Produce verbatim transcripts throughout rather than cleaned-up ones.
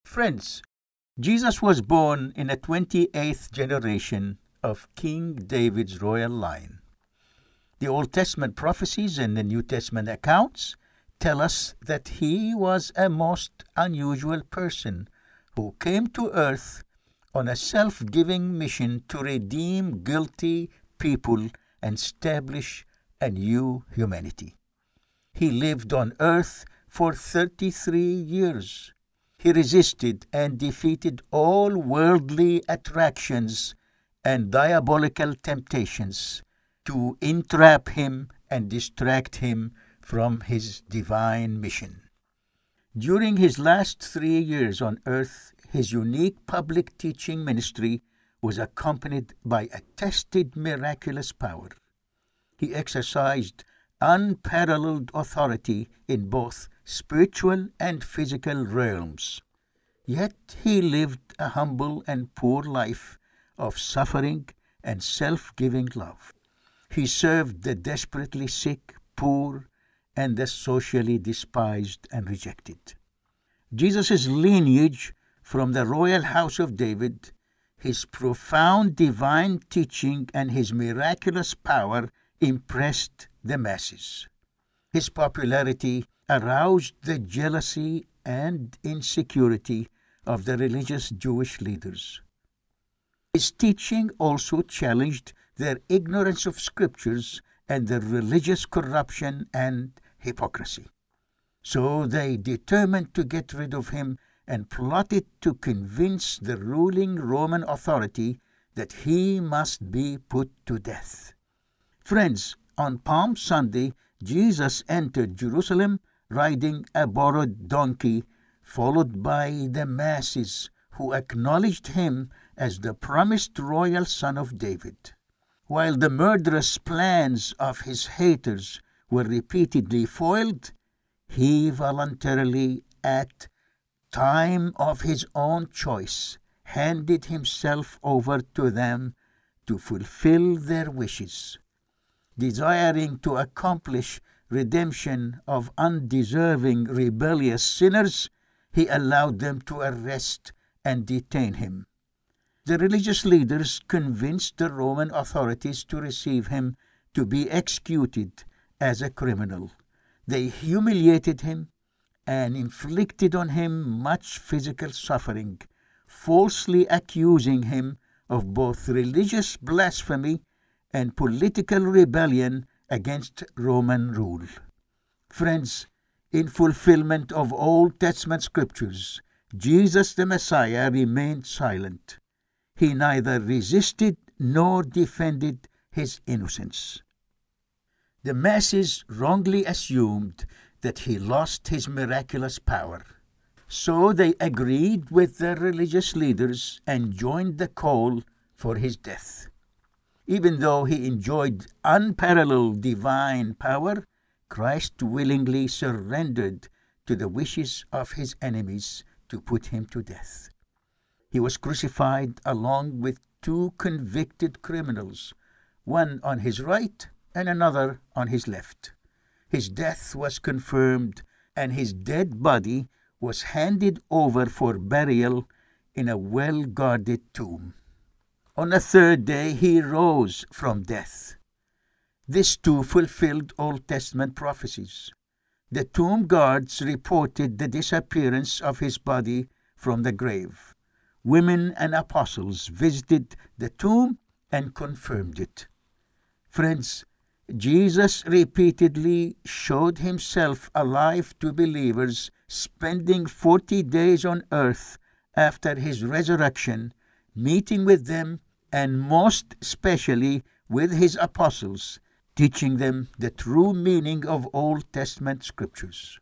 Friends, Jesus was born in a twenty-eighth generation of King David's royal line. The Old Testament prophecies and the New Testament accounts tell us that he was a most unusual person who came to earth on a self-giving mission to redeem guilty people and establish a new humanity. He lived on earth for thirty-three years. He resisted and defeated all worldly attractions and diabolical temptations to entrap him and distract him from his divine mission. During his last three years on earth, his unique public teaching ministry was accompanied by a tested miraculous power. He exercised unparalleled authority in both spiritual and physical realms. Yet he lived a humble and poor life of suffering and self-giving love. He served the desperately sick, poor, and the socially despised and rejected. Jesus' lineage from the royal house of David, his profound divine teaching, and his miraculous power impressed the masses. His popularity aroused the jealousy and insecurity of the religious Jewish leaders. His teaching also challenged their ignorance of scriptures and their religious corruption and hypocrisy. So they determined to get rid of him and plotted to convince the ruling Roman authority that he must be put to death. Friends, on Palm Sunday, Jesus entered Jerusalem riding a borrowed donkey, followed by the masses who acknowledged him as the promised royal son of David. While the murderous plans of his haters were repeatedly foiled, he voluntarily, at time of his own choice, handed himself over to them to fulfill their wishes. Desiring to accomplish redemption of undeserving rebellious sinners, he allowed them to arrest and detain him. The religious leaders convinced the Roman authorities to receive him to be executed as a criminal. They humiliated him and inflicted on him much physical suffering, falsely accusing him of both religious blasphemy and political rebellion against Roman rule. Friends, in fulfillment of Old Testament scriptures, Jesus the Messiah remained silent. He neither resisted nor defended his innocence. The masses wrongly assumed that he lost his miraculous power. So they agreed with the religious leaders and joined the call for his death. Even though he enjoyed unparalleled divine power, Christ willingly surrendered to the wishes of his enemies to put him to death. He was crucified along with two convicted criminals, one on his right and another on his left. His death was confirmed, and his dead body was handed over for burial in a well-guarded tomb. On the third day he rose from death. This too fulfilled Old Testament prophecies. The tomb guards reported the disappearance of his body from the grave. Women and apostles visited the tomb and confirmed it. Friends, Jesus repeatedly showed himself alive to believers, spending forty days on earth after his resurrection, meeting with them and most especially with his apostles, teaching them the true meaning of Old Testament scriptures.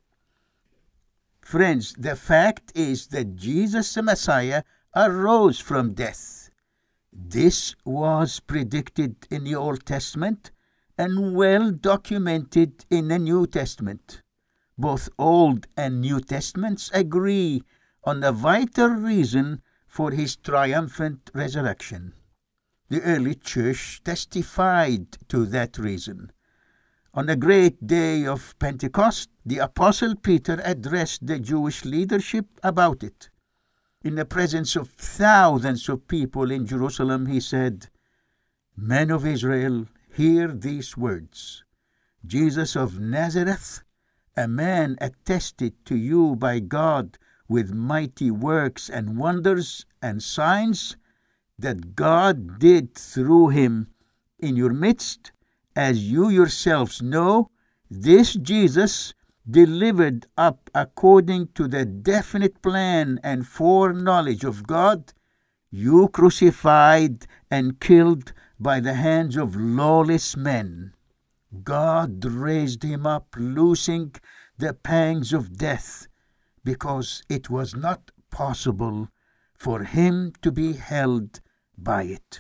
Friends, the fact is that Jesus the Messiah arose from death. This was predicted in the Old Testament and well documented in the New Testament. Both Old and New Testaments agree on the vital reason for his triumphant resurrection. The early church testified to that reason. On the great day of Pentecost, the Apostle Peter addressed the Jewish leadership about it. In the presence of thousands of people in Jerusalem, he said, "Men of Israel, hear these words. Jesus of Nazareth, a man attested to you by God with mighty works and wonders and signs that God did through him in your midst, as you yourselves know, this Jesus, delivered up according to the definite plan and foreknowledge of God, you crucified and killed by the hands of lawless men. God raised him up, loosing the pangs of death, because it was not possible for him to be held by it."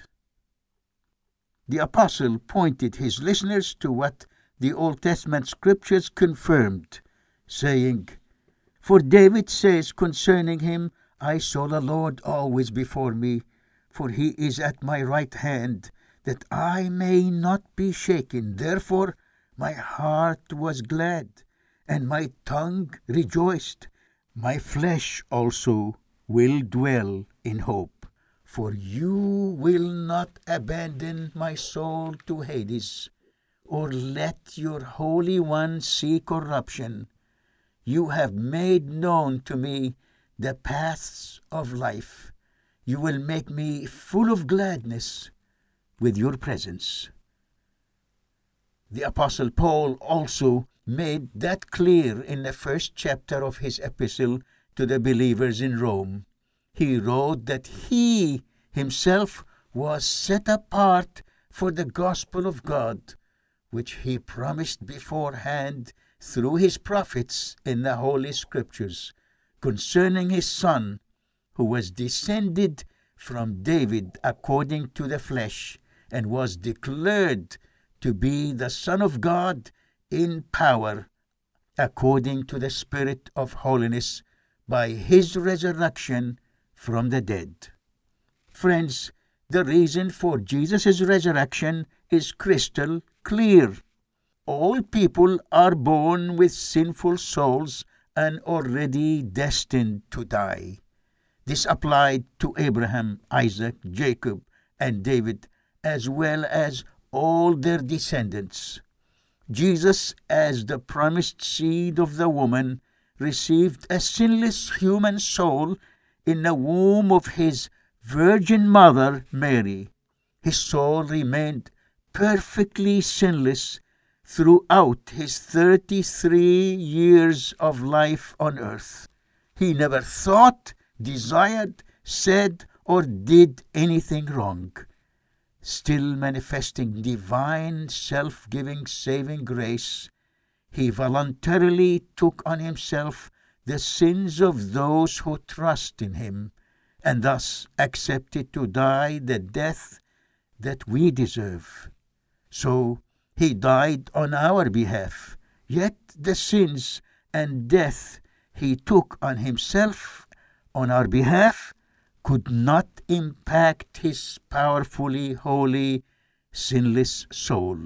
The apostle pointed his listeners to what the Old Testament scriptures confirmed, saying, "For David says concerning him, I saw the Lord always before me, for he is at my right hand, that I may not be shaken. Therefore my heart was glad, and my tongue rejoiced. My flesh also will dwell in hope. For you will not abandon my soul to Hades, or let your Holy One see corruption. You have made known to me the paths of life. You will make me full of gladness with your presence." The Apostle Paul also made that clear in the first chapter of his epistle to the believers in Rome. He wrote that he himself was set apart for the gospel of God, which he promised beforehand through his prophets in the Holy Scriptures, concerning his Son, who was descended from David according to the flesh, and was declared to be the Son of God in power, according to the Spirit of holiness, by his resurrection from the dead. Friends, the reason for Jesus' resurrection is crystal clear. All people are born with sinful souls and already destined to die. This applied to Abraham, Isaac, Jacob, and David, as well as all their descendants. Jesus, as the promised seed of the woman, received a sinless human soul in the womb of his virgin mother, Mary. His soul remained perfectly sinless throughout his thirty-three years of life on earth. He never thought, desired, said, or did anything wrong. Still manifesting divine, self-giving, saving grace, he voluntarily took on himself the sins of those who trust in him, and thus accepted to die the death that we deserve. So he died on our behalf, yet the sins and death he took on himself on our behalf could not impact his powerfully holy, sinless soul.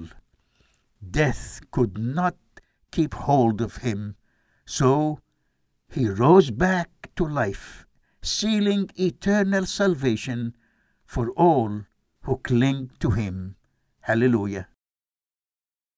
Death could not keep hold of him, so he rose back to life, sealing eternal salvation for all who cling to him. Hallelujah.